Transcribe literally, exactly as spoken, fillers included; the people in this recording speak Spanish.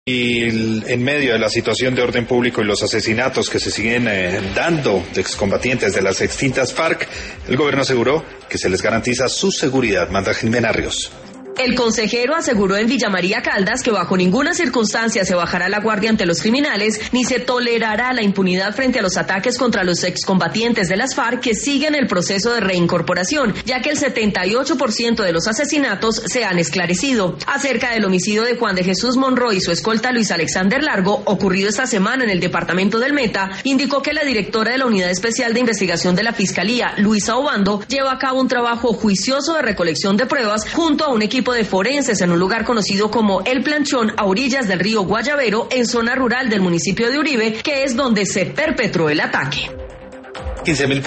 Y en medio de la situación de orden público y los asesinatos que se siguen eh, dando de excombatientes de las extintas FARC, el gobierno aseguró que se les garantiza su seguridad. Manda Jimena Ríos. El consejero aseguró en Villa María Caldas que bajo ninguna circunstancia se bajará la guardia ante los criminales ni se tolerará la impunidad frente a los ataques contra los excombatientes de las FARC que siguen el proceso de reincorporación, ya que el setenta y ocho por ciento de los asesinatos se han esclarecido. Acerca del homicidio de Juan de Jesús Monroy y su escolta Luis Alexander Largo, ocurrido esta semana en el departamento del Meta, indicó que la directora de la Unidad Especial de Investigación de la Fiscalía, Luisa Obando, lleva a cabo un trabajo juicioso de recolección de pruebas junto a un equipo de forenses en un lugar conocido como El Planchón, a orillas del río Guayabero, en zona rural del municipio de Uribe, que es donde se perpetró el ataque. quince mil